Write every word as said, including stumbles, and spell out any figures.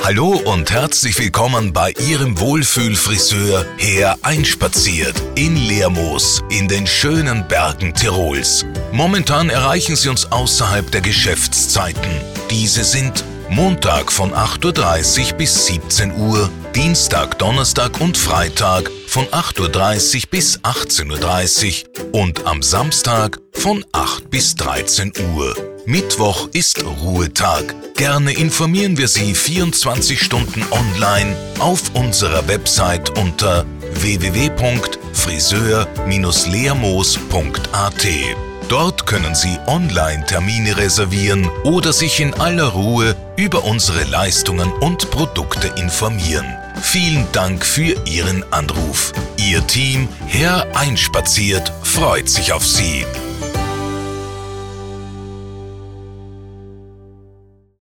Hallo und herzlich willkommen bei Ihrem Wohlfühlfriseur Herr Einspaziert in Lermoos in den schönen Bergen Tirols. Momentan erreichen Sie uns außerhalb der Geschäftszeiten. Diese sind Montag von acht Uhr dreißig bis siebzehn Uhr, Dienstag, Donnerstag und Freitag von acht Uhr dreißig bis achtzehn Uhr dreißig und am Samstag von acht bis dreizehn Uhr. Mittwoch ist Ruhetag. Gerne informieren wir Sie vierundzwanzig Stunden online auf unserer Website unter w w w punkt friseur Bindestrich lermoos punkt a t. Dort können Sie Online-Termine reservieren oder sich in aller Ruhe über unsere Leistungen und Produkte informieren. Vielen Dank für Ihren Anruf. Ihr Team, Herr Einspaziert, freut sich auf Sie.